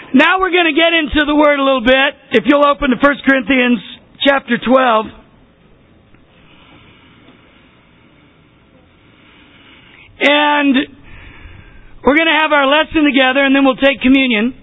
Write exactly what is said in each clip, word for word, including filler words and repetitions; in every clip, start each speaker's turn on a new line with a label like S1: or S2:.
S1: Now we're going to get into the Word a little bit. If you'll open to First Corinthians chapter twelve. And we're going to have our lesson together, and then we'll take communion.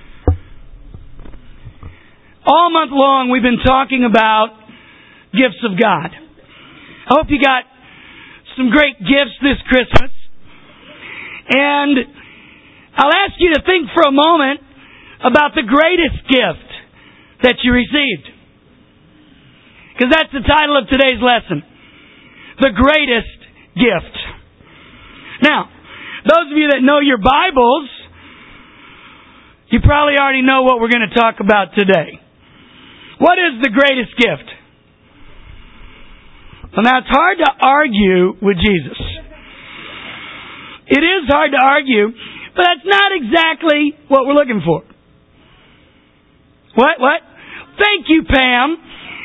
S1: All month long, we've been talking about gifts of God. I hope you got some great gifts this Christmas. And I'll ask you to think for a moment about the greatest gift that you received. Because that's the title of today's lesson. The greatest gift. Now, those of you that know your Bibles, you probably already know what we're going to talk about today. What is the greatest gift? Well, now it's hard to argue with Jesus. It is hard to argue, but that's not exactly what we're looking for. What? What? Thank you, Pam.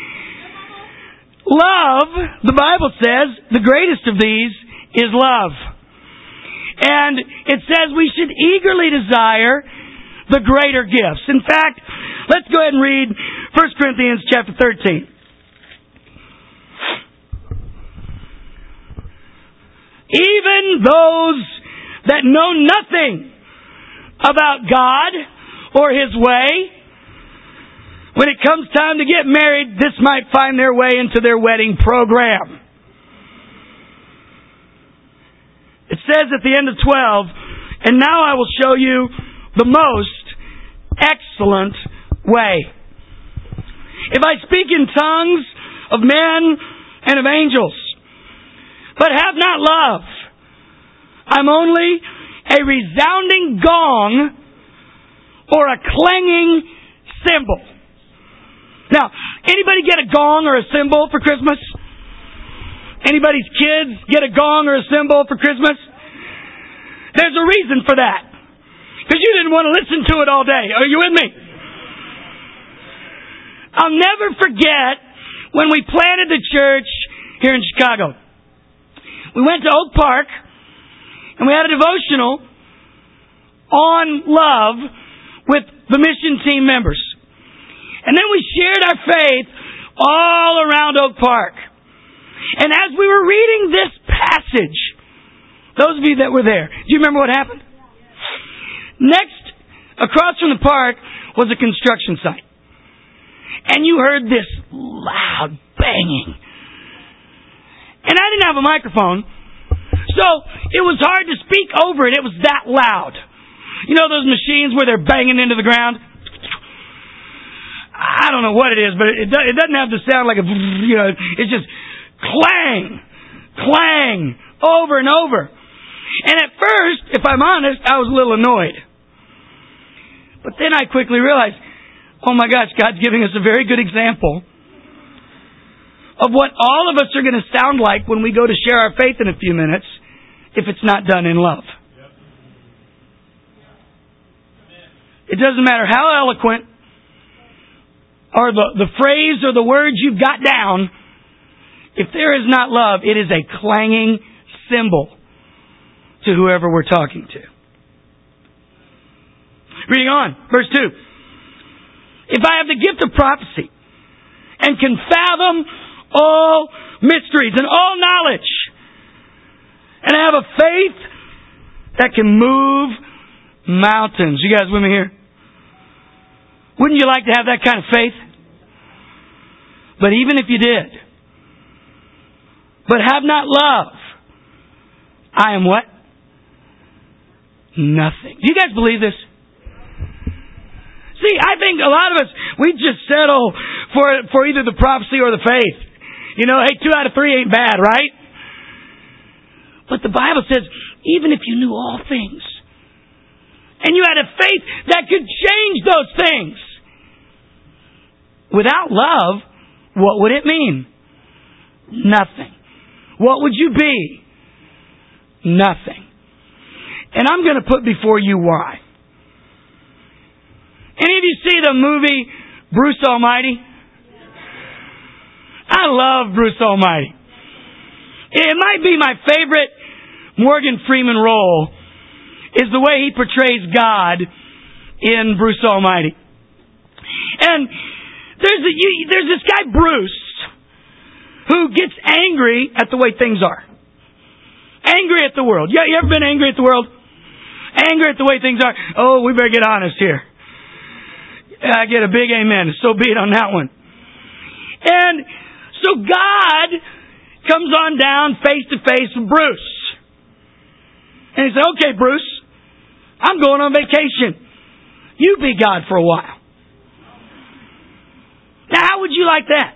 S1: Love, the Bible says, the greatest of these is love. And it says we should eagerly desire the greater gifts. In fact, let's go ahead and read First Corinthians chapter thirteen. Even those that know nothing about God or His way, when it comes time to get married, this might find their way into their wedding program. It says at the end of twelve, and now I will show you the most excellent way. If I speak in tongues of men and of angels, but have not love, I'm only a resounding gong or a clanging cymbal. Now, anybody get a gong or a cymbal for Christmas? Anybody's kids get a gong or a cymbal for Christmas? There's a reason for that. Because you didn't want to listen to it all day. Are you with me? I'll never forget when we planted the church here in Chicago. We went to Oak Park and we had a devotional on love with the mission team members. And then we shared our faith all around Oak Park. And as we were reading this passage, those of you that were there, do you remember what happened? Next, across from the park, was a construction site. And you heard this loud banging. And I didn't have a microphone, so it was hard to speak over it. It was that loud. You know those machines where they're banging into the ground? I don't know what it is, but it doesn't have to sound like a, you know, it's just clang, clang, over and over. And at first, if I'm honest, I was a little annoyed. But then I quickly realized, oh my gosh, God's giving us a very good example of what all of us are going to sound like when we go to share our faith in a few minutes if it's not done in love. It doesn't matter how eloquent or the, the phrase or the words you've got down. If there is not love, it is a clanging cymbal to whoever we're talking to. Reading on, verse two. If I have the gift of prophecy and can fathom all mysteries and all knowledge, and I have a faith that can move mountains. You guys with me here? Wouldn't you like to have that kind of faith? But even if you did, but have not love, I am what? Nothing. Do you guys believe this? See, I think a lot of us, we just settle for for either the prophecy or the faith. You know, hey, two out of three ain't bad, right? But the Bible says, even if you knew all things, and you had a faith that could change those things, without love, what would it mean? Nothing. What would you be? Nothing. And I'm going to put before you why. Any of you see the movie Bruce Almighty? I love Bruce Almighty. It might be my favorite Morgan Freeman role is the way he portrays God in Bruce Almighty. And there's a, you, there's this guy Bruce who gets angry at the way things are. Angry at the world. Yeah, you ever been angry at the world? Angry at the way things are. Oh, we better get honest here. I get a big amen. So be it on that one. And so God comes on down face to face with Bruce. And he said, okay, Bruce, I'm going on vacation. You be God for a while. Now, how would you like that?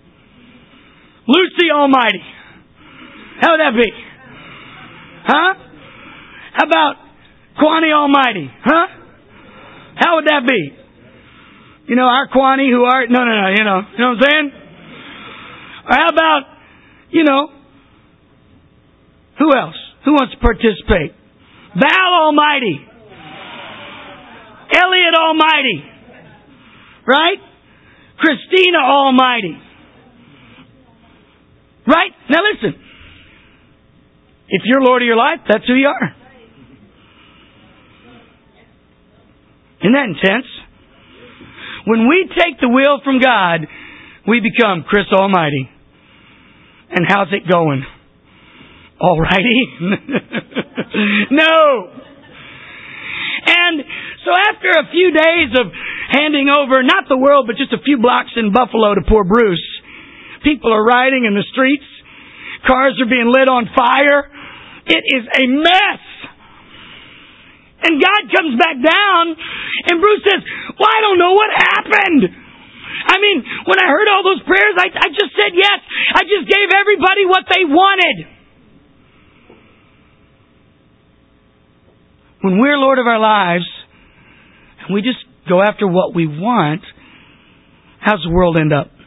S1: Lucy Almighty. How would that be? Huh? How about Kwani Almighty? Huh? How would that be? You know, our Kwani who are... No, no, no, you know. You know what I'm saying? Or how about, you know, who else? Who wants to participate? Val Almighty. Elliot Almighty. Right? Christina Almighty. Right? Now listen. If you're Lord of your life, that's who you are. Isn't that intense? When we take the wheel from God, we become Chris Almighty. And how's it going? Alrighty? No! And so after a few days of handing over, not the world, but just a few blocks in Buffalo to poor Bruce, people are riding in the streets. Cars are being lit on fire. It is a mess. And God comes back down, and Bruce says, well, I don't know what happened. I mean, when I heard all those prayers, I, I just said yes. I just gave everybody what they wanted. When we're Lord of our lives, and we just go after what we want, how's the world end up?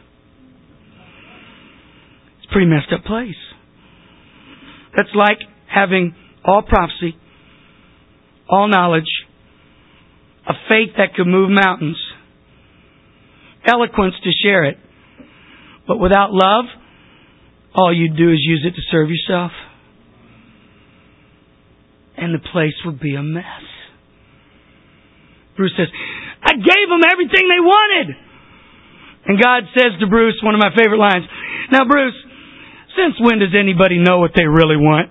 S1: It's a pretty messed up place. That's like having all prophecy, all knowledge, a faith that could move mountains, eloquence to share it, but without love, all you do is use it to serve yourself. And the place would be a mess. Bruce says, I gave them everything they wanted. And God says to Bruce, one of my favorite lines, now Bruce, since when does anybody know what they really want?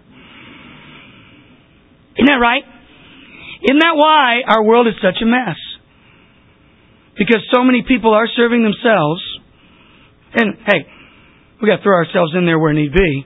S1: Isn't that right? Isn't that why our world is such a mess? Because so many people are serving themselves. And hey, we got to throw ourselves in there where need be.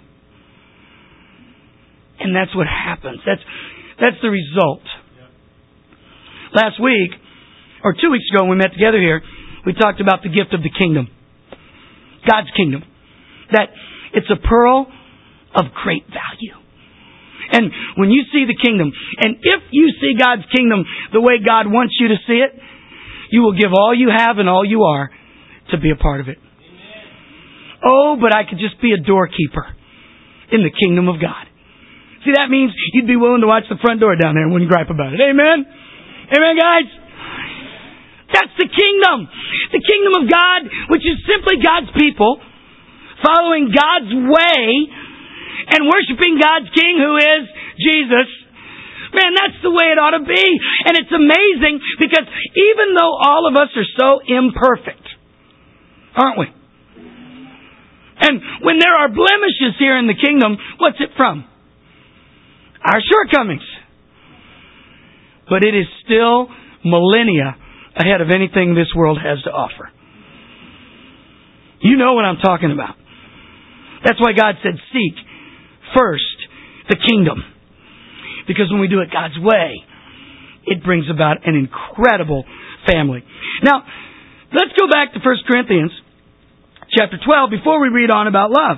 S1: And that's what happens. That's that's the result. Last week, or two weeks ago when we met together here, we talked about the gift of the kingdom. God's kingdom. That it's a pearl of great value. And when you see the kingdom, and if you see God's kingdom the way God wants you to see it, you will give all you have and all you are to be a part of it. Oh, but I could just be a doorkeeper in the kingdom of God. See, that means you'd be willing to watch the front door down there and wouldn't gripe about it. Amen? Amen, guys? That's the kingdom. The kingdom of God, which is simply God's people, following God's way, and worshiping God's King, who is Jesus. Man, that's the way it ought to be. And it's amazing because even though all of us are so imperfect, aren't we? And when there are blemishes here in the kingdom, what's it from? Our shortcomings. But it is still millennia ahead of anything this world has to offer. You know what I'm talking about. That's why God said, seek first the kingdom. Because when we do it God's way, it brings about an incredible family. Now, let's go back to First Corinthians chapter twelve before we read on about love.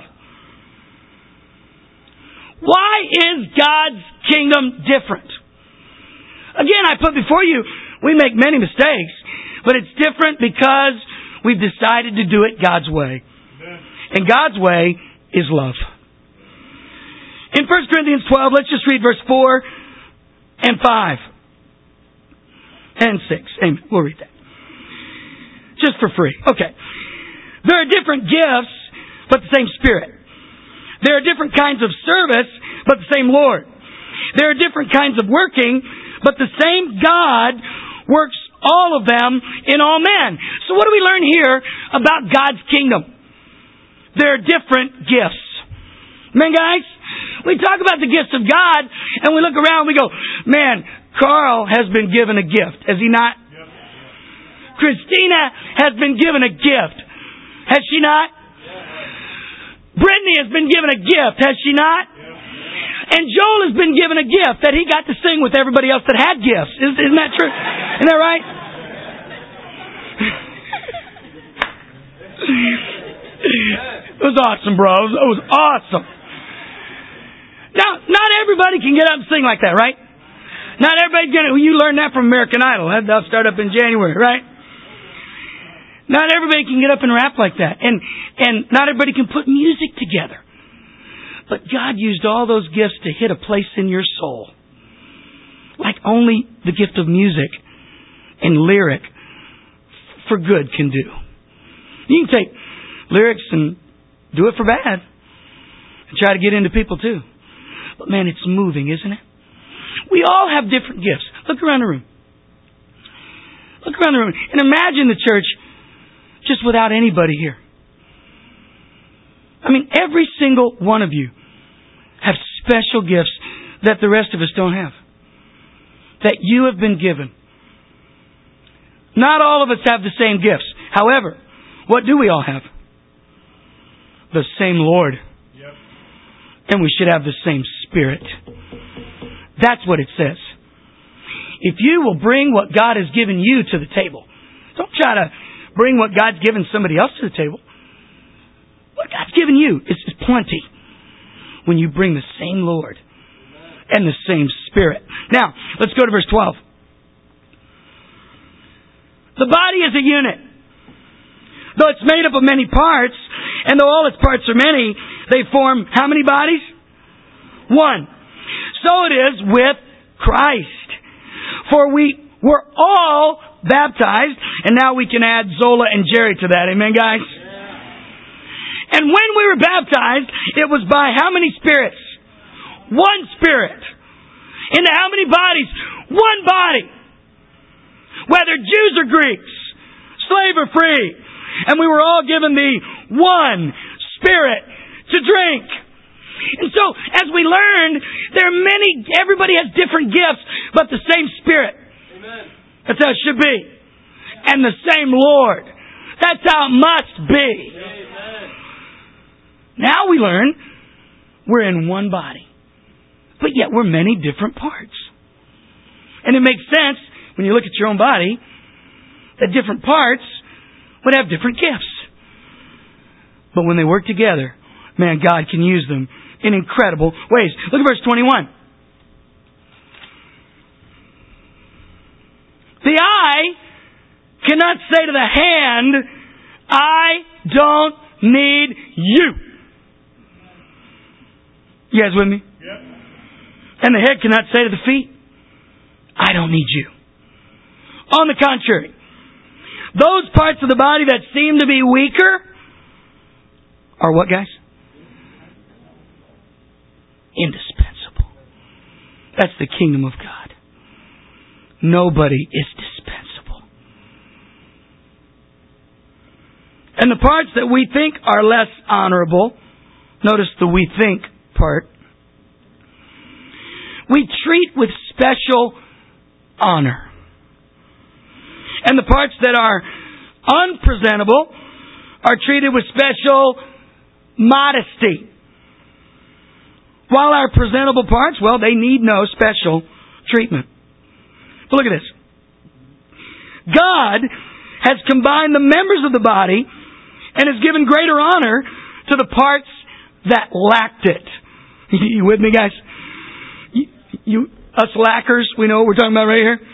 S1: Why is God's kingdom different? Again, I put before you, we make many mistakes, but it's different because we've decided to do it God's way. And God's way is love. In First Corinthians twelve, let's just read verse four and five. And six. Amen. We'll read that. Just for free. Okay. There are different gifts, but the same Spirit. There are different kinds of service, but the same Lord. There are different kinds of working, but the same God works all of them in all men. So what do we learn here about God's kingdom? There are different gifts. Man, guys, we talk about the gifts of God, and we look around and we go, man, Carl has been given a gift. Has he not? Yep. Christina has been given a gift. Has she not? Yep. Brittany has been given a gift. Has she not? Yep. And Joel has been given a gift that he got to sing with everybody else that had gifts. Isn't, isn't that true? Isn't that right? It was awesome, bro. It was, it was awesome. Now, not everybody can get up and sing like that, right? Not everybody's gonna. You learned that from American Idol. That'll start up in January, right? Not everybody can get up and rap like that, and and not everybody can put music together. But God used all those gifts to hit a place in your soul, like only the gift of music and lyric for good can do. You can take lyrics and do it for bad, and try to get into people too. But man, it's moving, isn't it? We all have different gifts. Look around the room. Look around the room. And imagine the church just without anybody here. I mean, every single one of you have special gifts that the rest of us don't have. That you have been given. Not all of us have the same gifts. However, what do we all have? The same Lord. Yep. And we should have the same Spirit. That's what it says. If you will bring what God has given you to the table, don't try to bring what God's given somebody else to the table. What God's given you is plenty when you bring the same Lord and the same Spirit. Now, let's go to verse twelve. The body is a unit. Though it's made up of many parts, and though all its parts are many, they form how many bodies? One. So it is with Christ. For we were all baptized, and now we can add Zola and Jerry to that. Amen, guys? Yeah. And when we were baptized, it was by how many spirits? One Spirit. Into how many bodies? One body. Whether Jews or Greeks, slave or free. And we were all given the one Spirit to drink. And so, as we learned, there are many, everybody has different gifts, but the same Spirit. Amen. That's how it should be. And the same Lord. That's how it must be. Amen. Now we learn we're in one body. But yet we're many different parts. And it makes sense when you look at your own body that different parts would have different gifts. But when they work together, man, God can use them in incredible ways. Look at verse twenty-one. The eye cannot say to the hand, I don't need you. You guys with me? Yep. And the head cannot say to the feet, I don't need you. On the contrary, those parts of the body that seem to be weaker are what, guys? Indispensable. That's the kingdom of God. Nobody is dispensable. And the parts that we think are less honorable, notice the we think part, we treat with special honor. And the parts that are unpresentable are treated with special modesty. While our presentable parts, well, they need no special treatment. But look at this. God has combined the members of the body and has given greater honor to the parts that lacked it. You with me, guys? You, you us lackers, we know what we're talking about right here.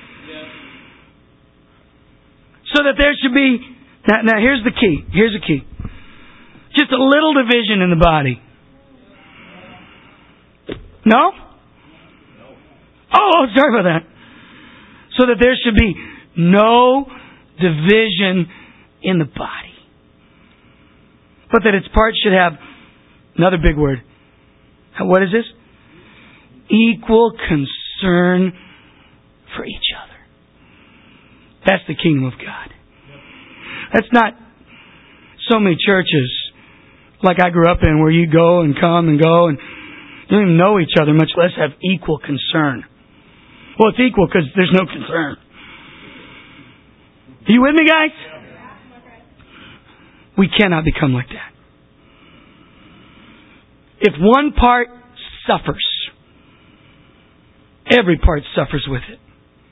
S1: So that there should be, now, now here's the key, here's the key. Just a little division in the body. No? Oh, sorry about that. So that there should be no division in the body. But that its parts should have, another big word. What is this? Equal concern for each other. That's the kingdom of God. That's not so many churches like I grew up in where you go and come and go and you don't even know each other, much less have equal concern. Well, it's equal because there's no concern. Are you with me, guys? We cannot become like that. If one part suffers, every part suffers with it.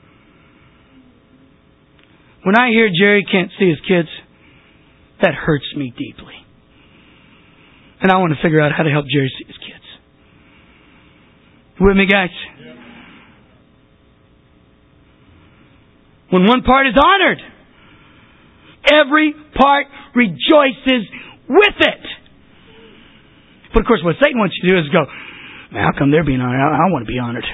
S1: When I hear Jerry can't see his kids, that hurts me deeply. And I want to figure out how to help Jerry see his kids. You with me, guys? When one part is honored, every part rejoices with it. But of course, what Satan wants you to do is go, man, how come they're being honored? I, I want to be honored.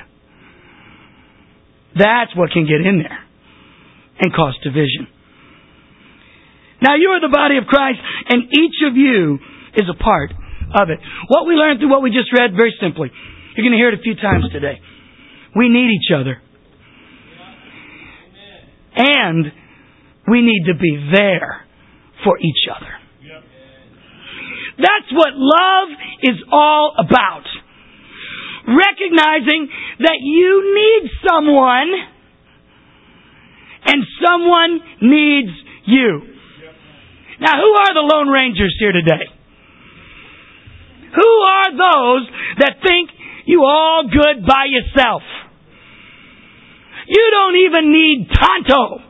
S1: That's what can get in there and cause division. Now, you are the body of Christ, and each of you is a part of it. What we learned through what we just read, very simply, you're going to hear it a few times today. We need each other. And we need to be there for each other. That's what love is all about. Recognizing that you need someone and someone needs you. Now, who are the Lone Rangers here today? Who are those that think you all good by yourself? You don't even need Tonto.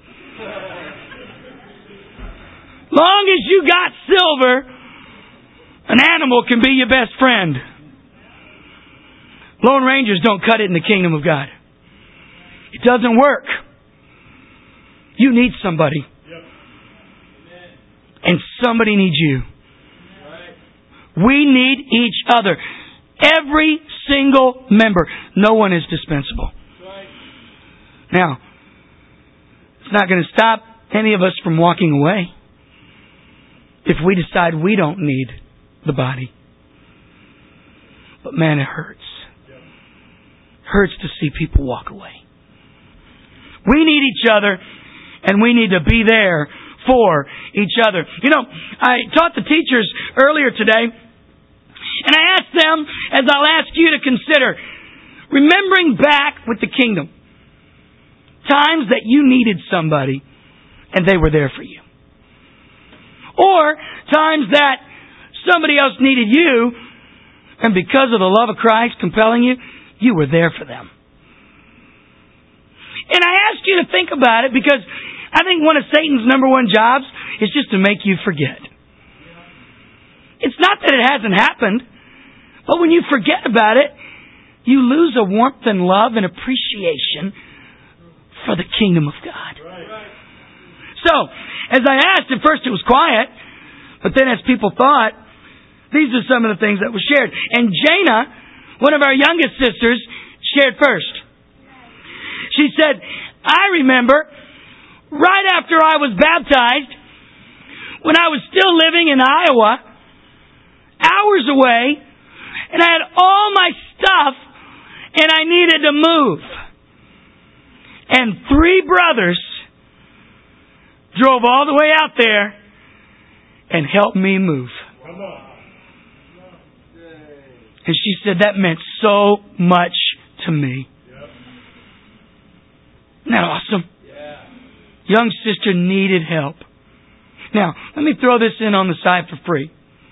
S1: Long as you got Silver, an animal can be your best friend. Lone Rangers don't cut it in the kingdom of God. It doesn't work. You need somebody. And somebody needs you. We need each other. Every single member. No one is dispensable. Now, it's not going to stop any of us from walking away if we decide we don't need the body. But man, it hurts. Hurts to see people walk away. We need each other, and we need to be there for each other. You know, I taught the teachers earlier today, and I asked them, as I'll ask you to consider, remembering back with the kingdom, times that you needed somebody and they were there for you. Or times that somebody else needed you and because of the love of Christ compelling you, you were there for them. And I ask you to think about it because I think one of Satan's number one jobs is just to make you forget. It's not that it hasn't happened, but when you forget about it, you lose a warmth and love and appreciation for the kingdom of God. So, as I asked, at first it was quiet, but then as people thought, these are some of the things that were shared. And Jana, one of our youngest sisters, shared first. She said, I remember right after I was baptized, when I was still living in Iowa, hours away, and I had all my stuff, and I needed to move. And three brothers drove all the way out there and helped me move. And she said that meant so much to me. Isn't that awesome? Young sister needed help. Now, let me throw this in on the side for free.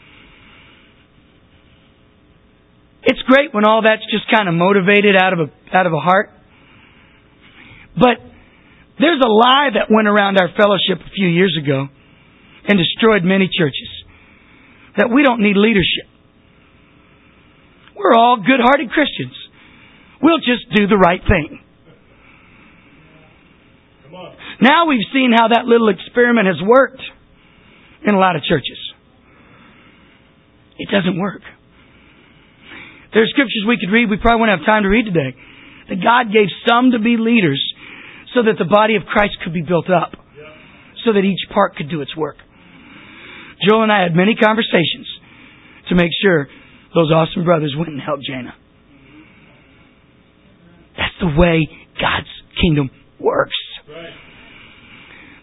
S1: It's great when all that's just kind of motivated out of a out of a heart. But there's a lie that went around our fellowship a few years ago and destroyed many churches. That we don't need leadership. We're all good-hearted Christians. We'll just do the right thing. Come on. Now we've seen how that little experiment has worked in a lot of churches. It doesn't work. There are scriptures we could read we probably won't have time to read today. That God gave some to be leaders so that the body of Christ could be built up. So that each part could do its work. Joel and I had many conversations to make sure those awesome brothers went and helped Jana. That's the way God's kingdom works.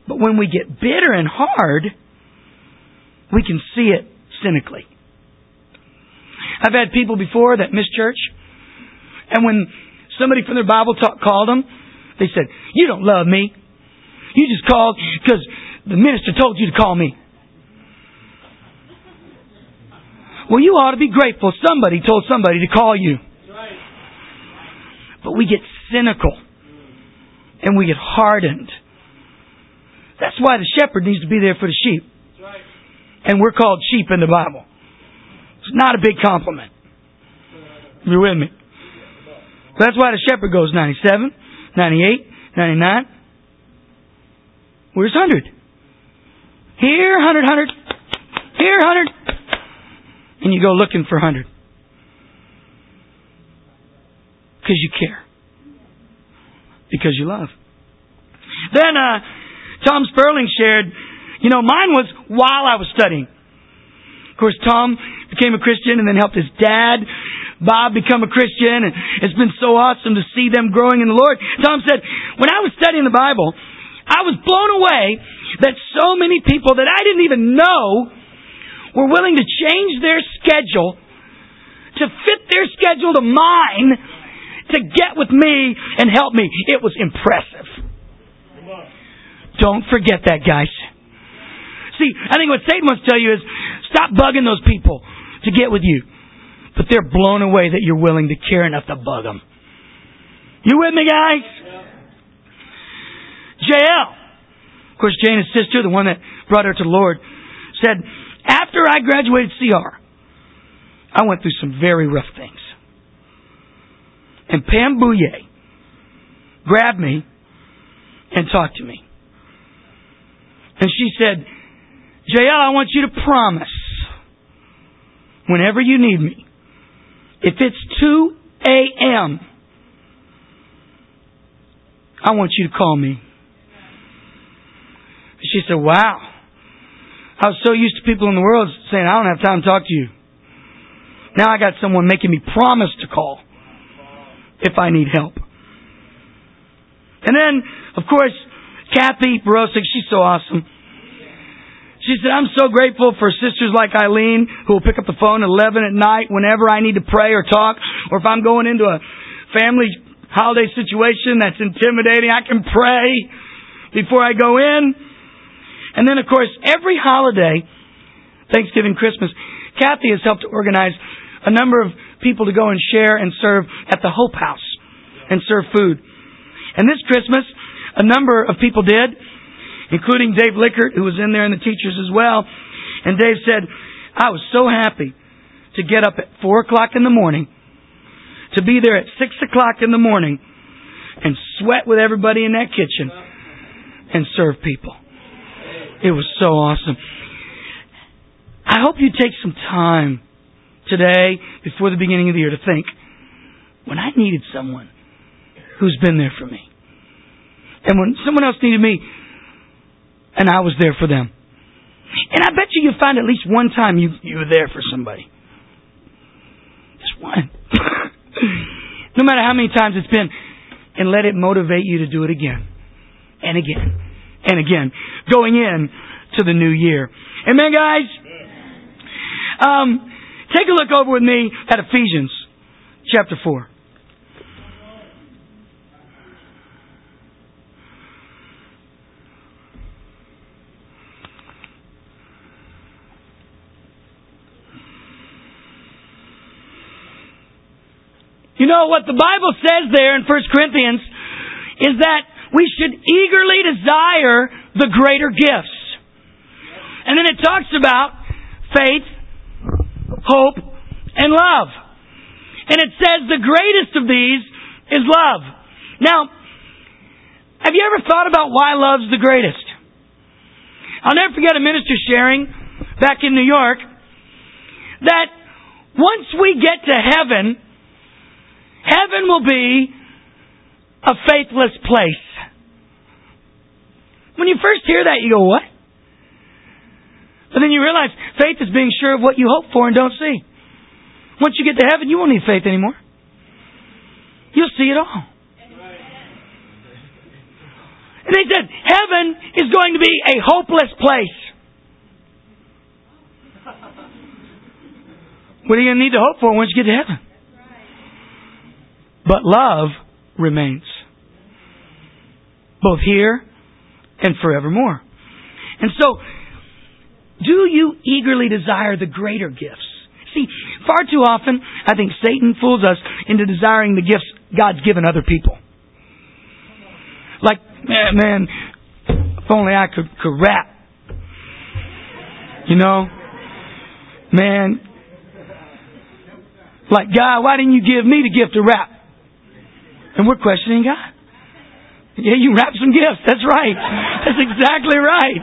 S1: But when we get bitter and hard, we can see it cynically. I've had people before that miss church, and when somebody from their Bible talk called them, they said, "You don't love me. You just called because the minister told you to call me." Well, you ought to be grateful somebody told somebody to call you. But we get cynical and we get hardened. That's why the shepherd needs to be there for the sheep. And we're called sheep in the Bible. It's not a big compliment. You're with me? That's why the shepherd goes ninety-seven, ninety-eight, ninety-nine. Where's one hundred? Here, one hundred, one hundred. Here, one hundred. And you go looking for one hundred. Because you care. Because you love. Then uh, Tom Sperling shared, you know, mine was while I was studying. Of course, Tom became a Christian and then helped his dad, Bob, become a Christian. And it's been so awesome to see them growing in the Lord. Tom said, when I was studying the Bible, I was blown away that so many people that I didn't even know were willing to change their schedule to fit their schedule to mine to get with me and help me. It was impressive. Don't forget that, guys. See, I think what Satan wants to tell you is stop bugging those people to get with you. But they're blown away that you're willing to care enough to bug them. You with me, guys? J L, of course, Jana's sister, the one that brought her to the Lord, said, after I graduated C R, I went through some very rough things. And Pam Bouye grabbed me and talked to me. And she said, J L, I want you to promise, whenever you need me, if it's two a.m., I want you to call me. She said, wow. I was so used to people in the world saying, I don't have time to talk to you. Now I got someone making me promise to call if I need help. And then, of course, Kathy Borosic, she's so awesome. She said, I'm so grateful for sisters like Eileen who will pick up the phone at eleven at night whenever I need to pray or talk, or if I'm going into a family holiday situation that's intimidating, I can pray before I go in. And then, of course, every holiday, Thanksgiving, Christmas, Kathy has helped to organize a number of people to go and share and serve at the Hope House and serve food. And this Christmas, a number of people did, including Dave Lickert, who was in there, and the teachers as well. And Dave said, I was so happy to get up at four o'clock in the morning, to be there at six o'clock in the morning, and sweat with everybody in that kitchen and serve people. It was so awesome. I hope you take some time today, before the beginning of the year, to think, when I needed someone who's been there for me, and when someone else needed me, and I was there for them. And I bet you you'll find at least one time you, you were there for somebody. Just one. No matter how many times it's been. And let it motivate you to do it again. And again. And again. Going in to the new year. Amen, guys? Um, take a look over with me at Ephesians chapter four. You know, what the Bible says there in First Corinthians is that we should eagerly desire the greater gifts. And then it talks about faith, hope, and love. And it says the greatest of these is love. Now, have you ever thought about why love's the greatest? I'll never forget a minister sharing back in New York that once we get to heaven, heaven will be a faithless place. When you first hear that, you go, what? But then you realize faith is being sure of what you hope for and don't see. Once you get to heaven, you won't need faith anymore. You'll see it all. And they said, heaven is going to be a hopeless place. What are you going to need to hope for once you get to heaven? But love remains. Both here and forevermore. And so, do you eagerly desire the greater gifts? See, far too often, I think Satan fools us into desiring the gifts God's given other people. Like, man, man if only I could, could rap. You know? Man. Like, God, why didn't you give me the gift of rap? And we're questioning God. Yeah, you rap some gifts. That's right. That's exactly right.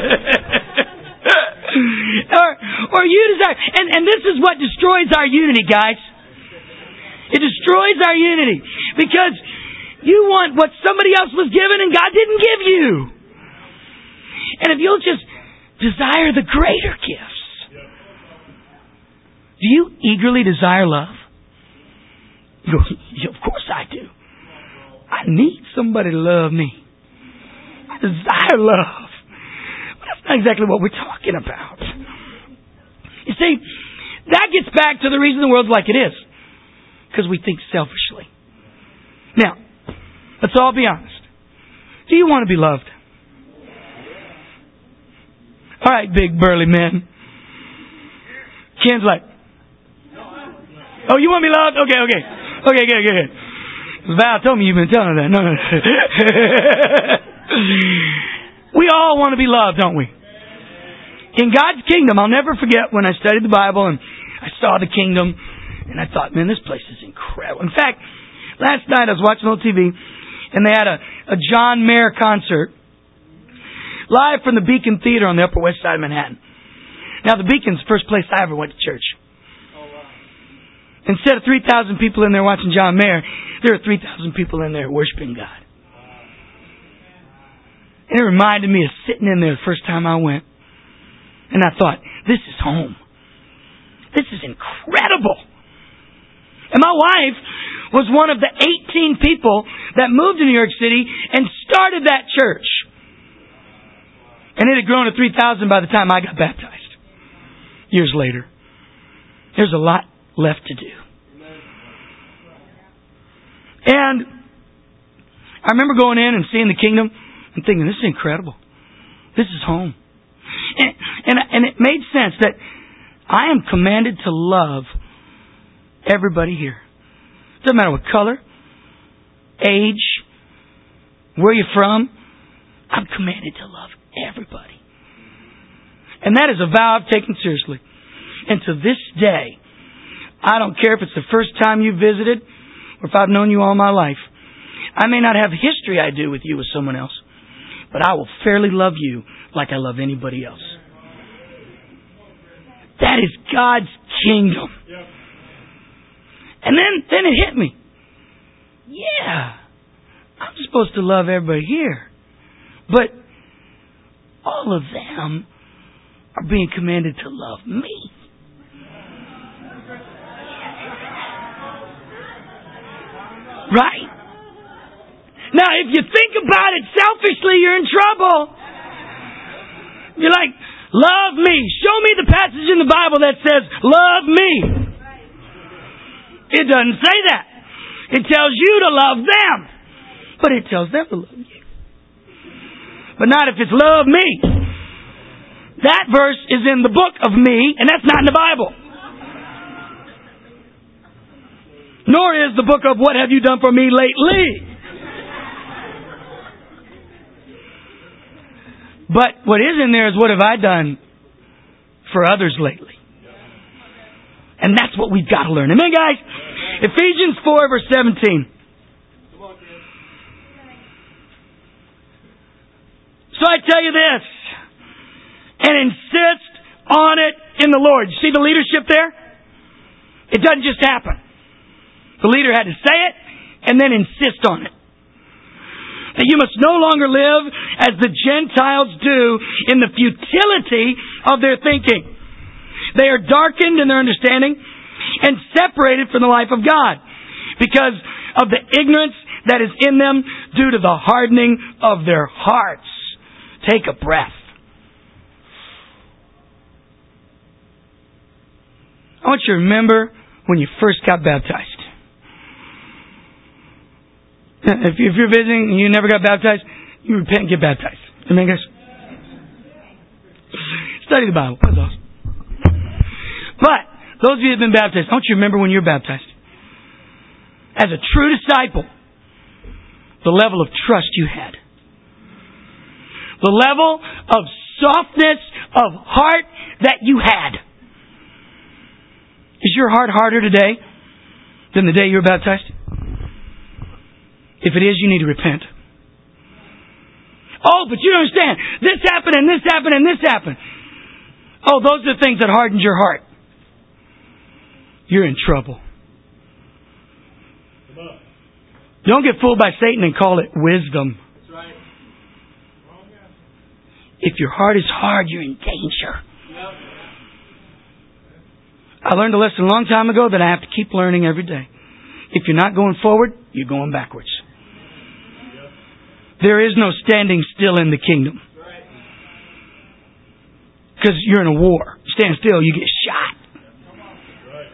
S1: or, or you desire. And, and this is what destroys our unity, guys. It destroys our unity. Because you want what somebody else was given and God didn't give you. And if you'll just desire the greater gifts. Do you eagerly desire love? You go, yeah, of course I do. I need somebody to love me. I desire love. But that's not exactly what we're talking about. You see, that gets back to the reason the world's like it is. Because we think selfishly. Now, let's all be honest. Do you want to be loved? All right, big burly men. Ken's like, oh, you want to be loved? Okay, okay. Okay, good, good, good. Val told me you've been telling her that. No, no, no. We all want to be loved, don't we? In God's kingdom, I'll never forget when I studied the Bible and I saw the kingdom and I thought, man, this place is incredible. In fact, last night I was watching on T V and they had a, a John Mayer concert live from the Beacon Theater on the Upper West Side of Manhattan. Now, the Beacon's the first place I ever went to church. Instead of three thousand people in there watching John Mayer, there are three thousand people in there worshiping God. And it reminded me of sitting in there the first time I went. And I thought, this is home. This is incredible. And my wife was one of the eighteen people that moved to New York City and started that church. And it had grown to three thousand by the time I got baptized. Years later. There's a lot left to do. And I remember going in and seeing the kingdom and thinking, this is incredible. This is home. And, and, and it made sense that I am commanded to love everybody here. Doesn't matter what color, age, where you're from. I'm commanded to love everybody. And that is a vow I've taken seriously. And to this day, I don't care if it's the first time you visited or if I've known you all my life. I may not have history I do with you with someone else, but I will fairly love you like I love anybody else. That is God's kingdom. And then, then it hit me. Yeah, I'm supposed to love everybody here. But all of them are being commanded to love me. Right? Now, if you think about it selfishly, you're in trouble. You're like, love me. Show me the passage in the Bible that says, love me. It doesn't say that. It tells you to love them. But it tells them to love you. But not if it's love me. That verse is in the book of me, and that's not in the Bible. Nor is the book of what have you done for me lately. But what is in there is what have I done for others lately. And that's what we've got to learn. Amen, guys? Ephesians four, verse seventeen. So I tell you this, and insist on it in the Lord. You see the leadership there? It doesn't just happen. The leader had to say it and then insist on it. That you must no longer live as the Gentiles do in the futility of their thinking. They are darkened in their understanding and separated from the life of God because of the ignorance that is in them due to the hardening of their hearts. Take a breath. I want you to remember when you first got baptized. If you're visiting and you never got baptized, you repent and get baptized. Amen, guys? Study the Bible. That's awesome. But those of you who have been baptized, I want you to remember when you're baptized. As a true disciple, the level of trust you had. The level of softness of heart that you had. Is your heart harder today than the day you were baptized? If it is, you need to repent. Oh, but you don't understand. This happened and this happened and this happened. Oh, those are the things that hardened your heart. You're in trouble. Don't get fooled by Satan and call it wisdom.
S2: That's right.
S1: If your heart is hard, you're in danger.
S2: Yep.
S1: I learned a lesson a long time ago that I have to keep learning every day. If you're not going forward, you're going backwards.
S2: Yep.
S1: There is no standing still in the kingdom. Because you're in a war. Stand still, you get shot.
S2: Right.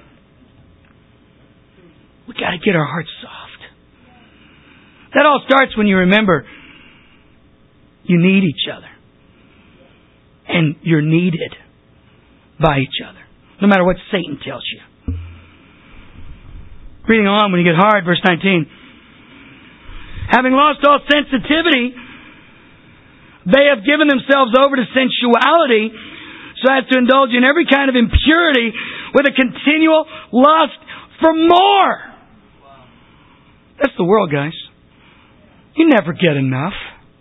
S1: We got to get our hearts soft. That all starts when you remember you need each other. And you're needed by each other. No matter what Satan tells you. Reading on when you get hard, verse nineteen. Having lost all sensitivity, they have given themselves over to sensuality so as to indulge in every kind of impurity with a continual lust for more. That's the world, guys. You never get enough.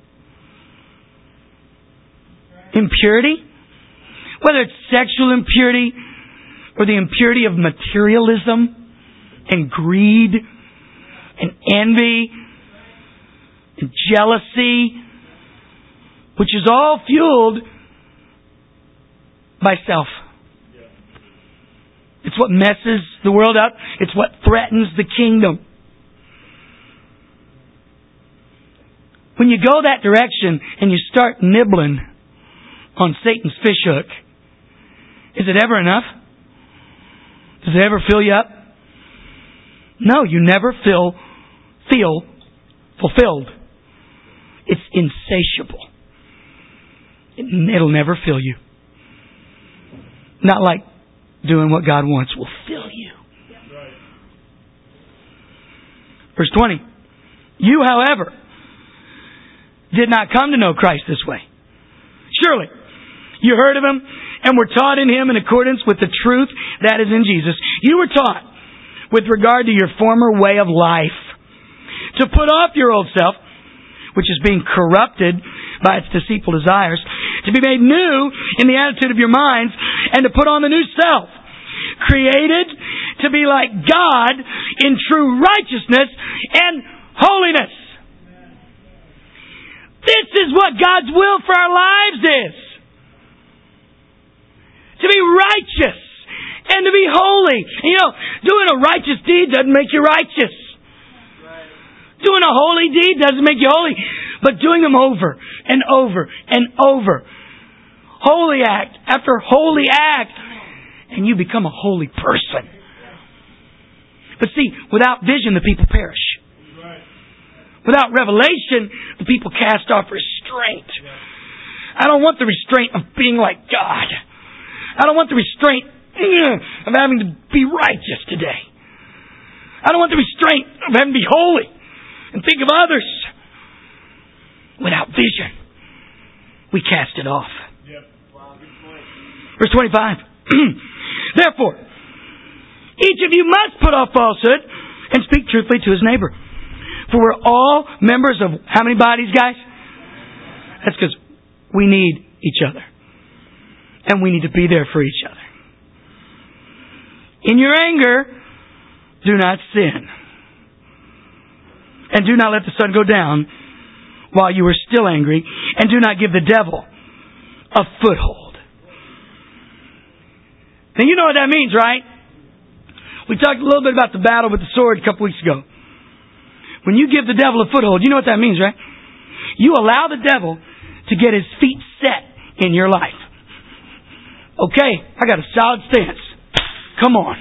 S1: Impurity, whether it's sexual impurity or the impurity of materialism and greed and envy and jealousy, which is all fueled by self. It's what messes the world up. It's what threatens the kingdom. When you go that direction and you start nibbling on Satan's fishhook, is it ever enough? Does it ever fill you up? No, you never feel feel fulfilled. It's insatiable. It, it'll never fill you. Not like doing what God wants will fill you. Verse twenty. You, however, did not come to know Christ this way. Surely, you heard of Him and were taught in Him in accordance with the truth that is in Jesus. You were taught with regard to your former way of life to put off your old self, which is being corrupted by its deceitful desires, to be made new in the attitude of your minds, and to put on the new self, created to be like God in true righteousness and holiness. This is what God's will for our lives is. To be righteous and to be holy. And you know, doing a righteous deed doesn't make you righteous.
S2: Right.
S1: Doing a holy deed doesn't make you holy. But doing them over and over and over. Holy act after holy act. And you become a holy person. But see, without vision the people perish. Without revelation, the people cast off restraint. I don't want the restraint of being like God. I don't want the restraint of having to be righteous today. I don't want the restraint of having to be holy and think of others. Without vision, we cast it off.
S2: Yep. Wow, good point.
S1: Verse twenty-five. Therefore, each of you must put off falsehood and speak truthfully to his neighbor. For we're all members of how many bodies, guys? That's because we need each other. And we need to be there for each other. In your anger, do not sin. And do not let the sun go down while you are still angry. And do not give the devil a foothold. Now you know what that means, right? We talked a little bit about the battle with the sword a couple weeks ago. When you give the devil a foothold, you know what that means, right? You allow the devil to get his feet set in your life. Okay, I got a solid stance. Come on.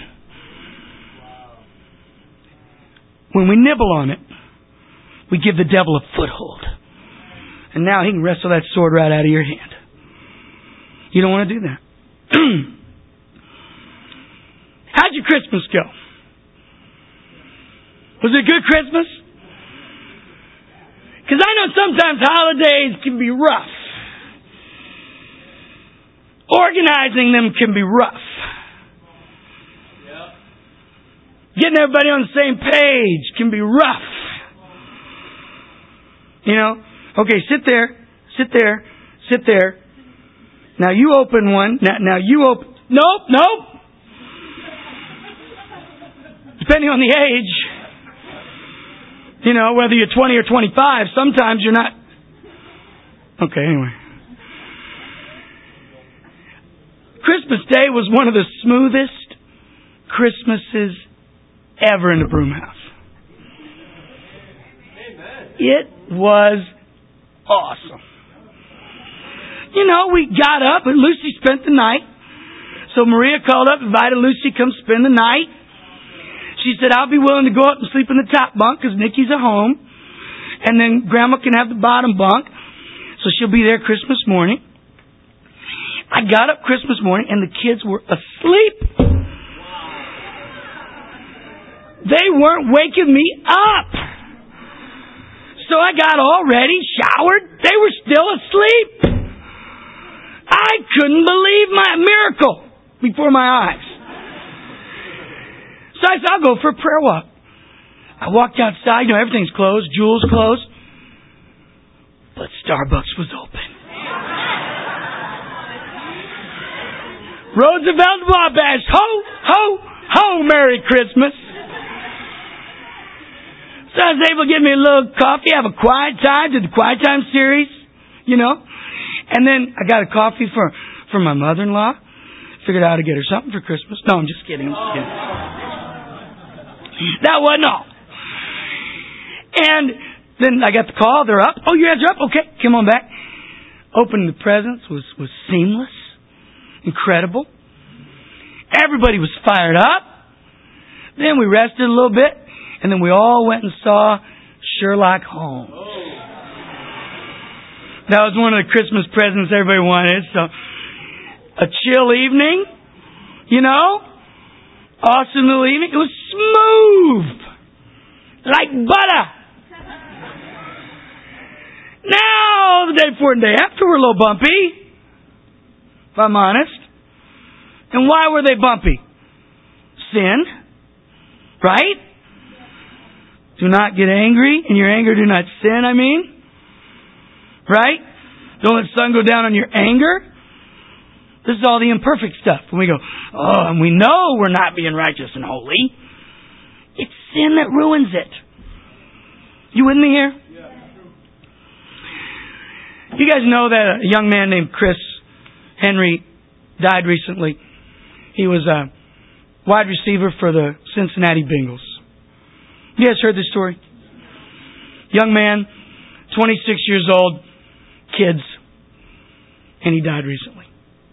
S1: When we nibble on it, we give the devil a foothold. And now he can wrestle that sword right out of your hand. You don't want to do that. How'd your Christmas go? Was it a good Christmas? Because I know sometimes holidays can be rough. Organizing them can be rough. Getting everybody on the same page can be rough. You know? Okay, sit there, sit there, sit there. Now you open one. Now, now you open... Nope, nope. Depending on the age, you know, whether you're twenty or twenty-five, sometimes you're not... Okay, anyway. Christmas Day was one of the smoothest Christmases ever in the Broom House. It was awesome. You know, we got up and Lucy spent the night. So Maria called up, invited Lucy to come spend the night. She said, I'll be willing to go up and sleep in the top bunk because Nikki's at home. And then Grandma can have the bottom bunk. So she'll be there Christmas morning. I got up Christmas morning and the kids were asleep. They weren't waking me up. So I got all ready, showered. They were still asleep. I couldn't believe my miracle before my eyes. So I said, I'll go for a prayer walk. I walked outside. You know, everything's closed. Jewel's closed. But Starbucks was open. Roosevelt Wabash. Ho, ho, ho, Merry Christmas. So I was able to get me a little coffee, have a quiet time, did the quiet time series, you know. And then I got a coffee for, for my mother-in-law. Figured out how to get her something for Christmas. No, I'm just kidding. I'm just kidding. That wasn't all. And then I got the call. They're up. Oh, you guys are up? Okay, come on back. Opening the presents was, was seamless. Incredible. Everybody was fired up. Then we rested a little bit. And then we all went and saw Sherlock Holmes. That was one of the Christmas presents everybody wanted. So, a chill evening, you know, awesome little evening. It was smooth, like butter. Now, the day before and the day after were a little bumpy, if I'm honest. And why were they bumpy? Sin, right? Do not get angry. In your anger, do not sin, I mean. Right? Don't let the sun go down on your anger. This is all the imperfect stuff. When we go, oh, and we know we're not being righteous and holy. It's sin that ruins it. You with me here? You guys know that a young man named Chris Henry died recently. He was a wide receiver for the Cincinnati Bengals. You guys heard this story? Young man, twenty-six years old, kids, and he died recently.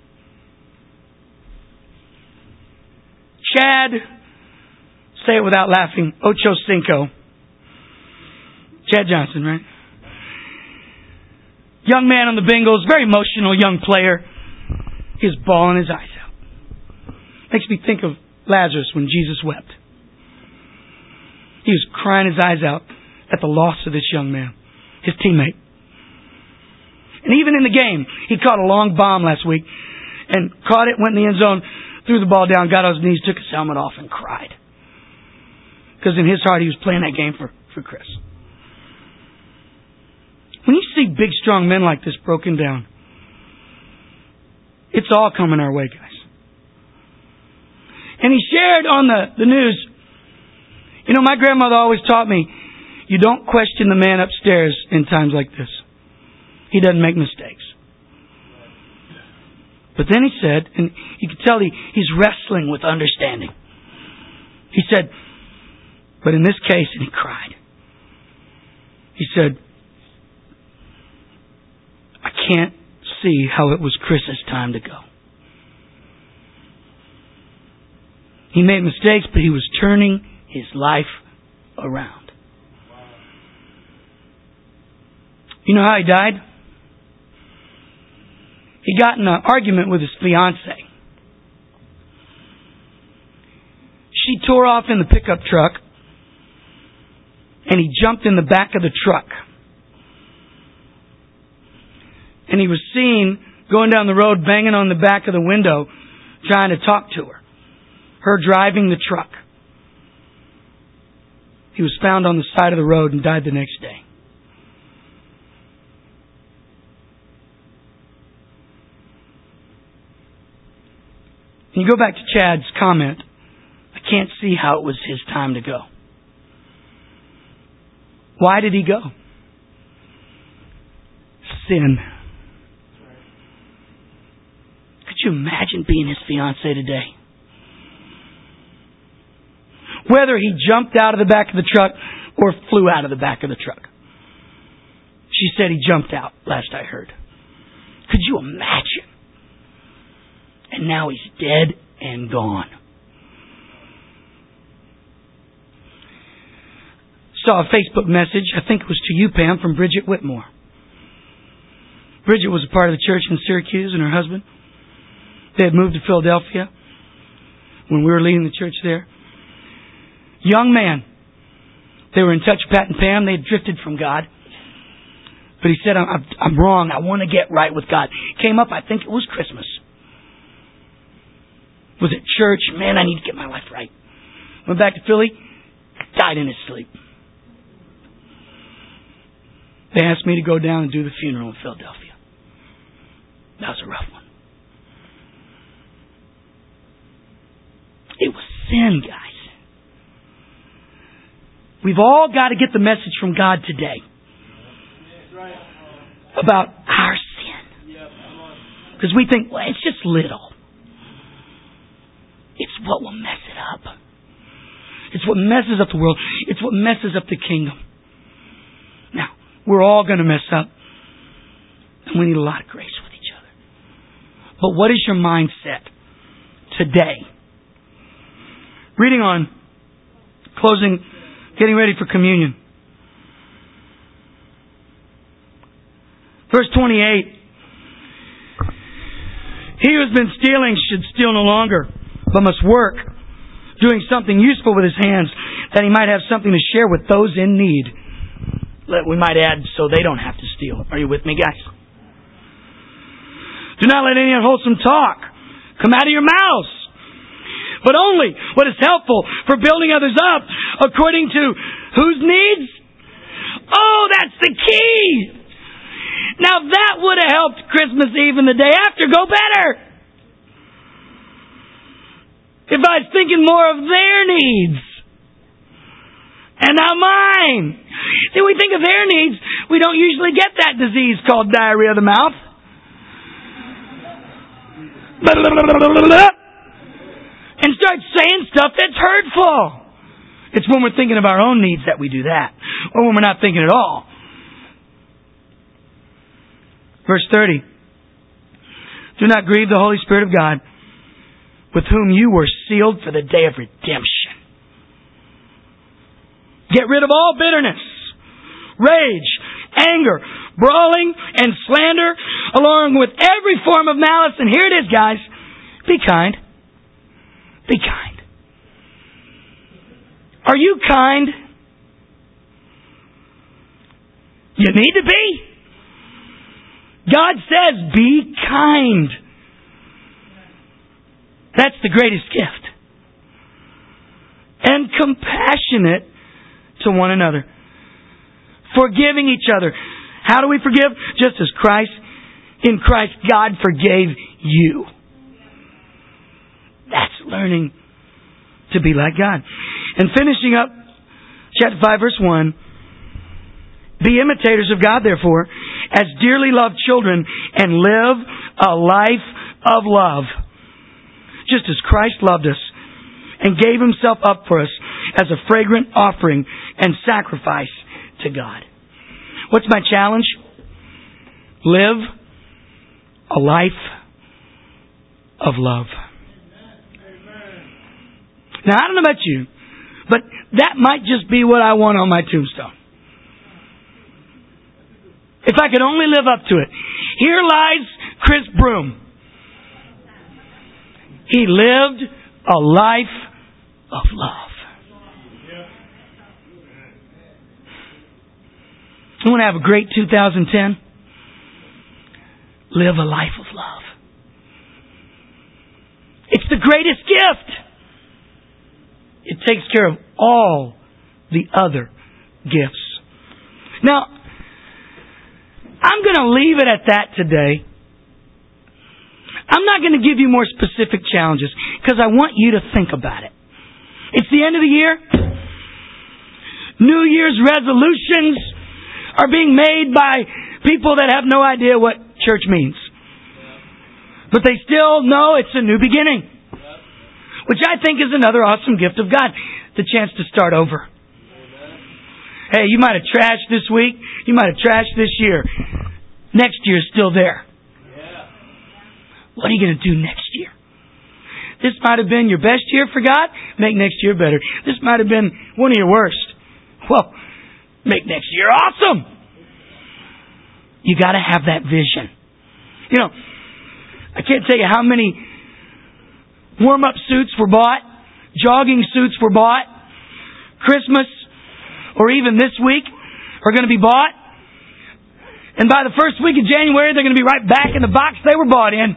S1: Chad, say it without laughing, Ocho Cinco. Chad Johnson, right? Young man on the Bengals, very emotional young player. He was bawling his eyes out. Makes me think of Lazarus when Jesus wept. He was crying his eyes out at the loss of this young man, his teammate. And even in the game, he caught a long bomb last week and caught it, went in the end zone, threw the ball down, got on his knees, took his helmet off and cried. Because in his heart, he was playing that game for, for Chris. When you see big, strong men like this broken down, it's all coming our way, guys. And he shared on the, the news, you know, my grandmother always taught me, you don't question the man upstairs in times like this. He doesn't make mistakes. But then he said, and you can tell he, he's wrestling with understanding. He said, but in this case, and he cried, He said, I can't see how it was Chris's time to go. He made mistakes, but he was turning his life around. You know how he died? He got in an argument with his fiancée. She tore off in the pickup truck, and he jumped in the back of the truck. And he was seen going down the road, banging on the back of the window, trying to talk to her. Her driving the truck. He was found on the side of the road and died the next day. And you go back to Chad's comment, I can't see how it was his time to go. Why did he go? Sin. Could you imagine being his fiancée today? Whether he jumped out of the back of the truck or flew out of the back of the truck. She said he jumped out, last I heard. Could you imagine? And now he's dead and gone. Saw a Facebook message, I think it was to you, Pam, from Bridget Whitmore. Bridget was a part of the church in Syracuse, and her husband. They had moved to Philadelphia when we were leading the church there. Young man. They were in touch with Pat and Pam. They had drifted from God. But he said, I'm, I'm wrong. I want to get right with God. Came up, I think it was Christmas. Was at church. Man, I need to get my life right. Went back to Philly. Died in his sleep. They asked me to go down and do the funeral in Philadelphia. That was a rough one. It was sin, guys. We've all got to get the message from God today about our sin. Because we think, well, it's just little. It's what will mess it up. It's what messes up the world. It's what messes up the kingdom. Now, we're all going to mess up. And we need a lot of grace with each other. But what is your mindset today? Reading on, closing, getting ready for communion. Verse twenty-eight. He who has been stealing should steal no longer, but must work, doing something useful with his hands, that he might have something to share with those in need. We might add, so they don't have to steal. Are you with me, guys? Do not let any unwholesome talk come out of your mouths, but only what is helpful for building others up according to whose needs? Oh, that's the key! Now that would have helped Christmas Eve and the day after go better. If I was thinking more of their needs and not mine. See, we think of their needs, we don't usually get that disease called diarrhea of the mouth. And start saying stuff that's hurtful. It's when we're thinking of our own needs that we do that. Or when we're not thinking at all. Verse thirty. Do not grieve the Holy Spirit of God, with whom you were sealed for the day of redemption. Get rid of all bitterness, rage, anger, brawling, and slander, along with every form of malice. And here it is, guys. Be kind. Be kind. Are you kind? You need to be. God says, be kind. That's the greatest gift. And compassionate to one another. Forgiving each other. How do we forgive? Just as Christ, in Christ, God forgave you. That's learning to be like God. And finishing up, chapter five, verse one. Be imitators of God, therefore, as dearly loved children, and live a life of love. Just as Christ loved us and gave Himself up for us as a fragrant offering and sacrifice to God. What's my challenge? Live a life of love. Now, I don't know about you, but that might just be what I want on my tombstone. If I could only live up to it. Here lies Chris Broom. He lived a life of love. You want to have a great two thousand ten? Live a life of love. It's the greatest gift. It takes care of all the other gifts. Now, I'm going to leave it at that today. I'm not going to give you more specific challenges because I want you to think about it. It's the end of the year. New Year's resolutions are being made by people that have no idea what church means. But they still know it's a new beginning. Which I think is another awesome gift of God. The chance to start over. Hey, you might have trashed this week. You might have trashed this year. Next year's still there. What are you going to do next year? This might have been your best year for God. Make next year better. This might have been one of your worst. Well, make next year awesome. You got to have that vision. You know, I can't tell you how many warm-up suits were bought, jogging suits were bought, Christmas or even this week are going to be bought. And by the first week of January, they're going to be right back in the box they were bought in.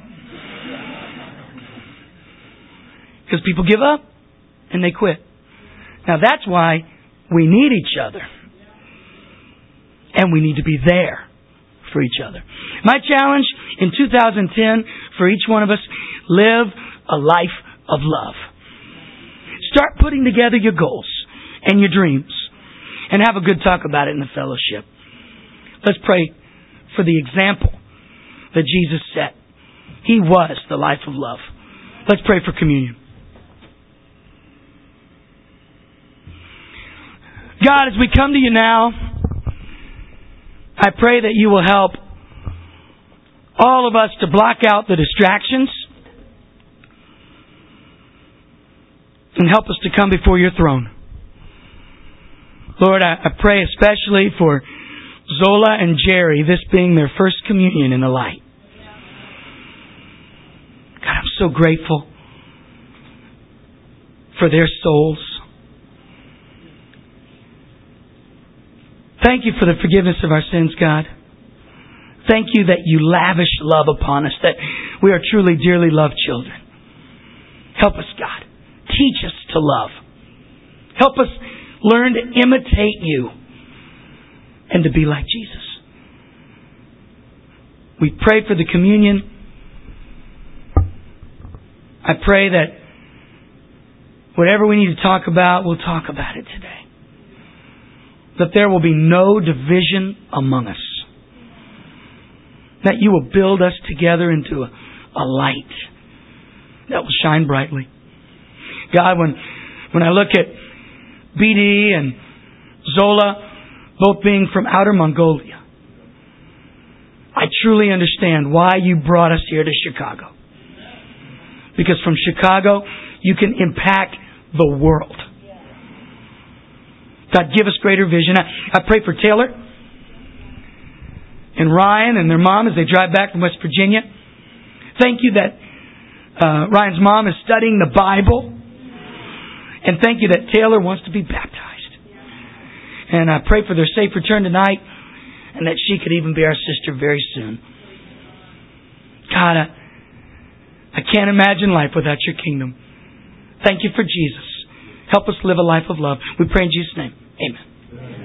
S1: Because people give up and they quit. Now that's why we need each other. And we need to be there for each other. My challenge in two thousand ten for each one of us, live a life of love. Start putting together your goals and your dreams and have a good talk about it in the fellowship. Let's pray for the example that Jesus set. He was the life of love. Let's pray for communion. God, as we come to you now, I pray that you will help all of us to block out the distractions and help us to come before your throne. Lord, I, I pray especially for Zola and Jerry, this being their first communion in the light. God, I'm so grateful for their souls. Thank you for the forgiveness of our sins, God. Thank you that you lavish love upon us, that we are truly dearly loved children. Help us, God. Teach us to love. Help us learn to imitate you and to be like Jesus. We pray for the communion. I pray that whatever we need to talk about, we'll talk about it today. That there will be no division among us. That you will build us together into a, a light that will shine brightly. God, when when I look at B D and Zola, both being from outer Mongolia, I truly understand why you brought us here to Chicago. Because from Chicago, you can impact the world. God, give us greater vision. I, I pray for Taylor and Ryan and their mom as they drive back from West Virginia. Thank you that uh, Ryan's mom is studying the Bible. And thank you that Taylor wants to be baptized. And I pray for their safe return tonight and that she could even be our sister very soon. God, I, I can't imagine life without your kingdom. Thank you for Jesus. Help us live a life of love. We pray in Jesus' name. Amen.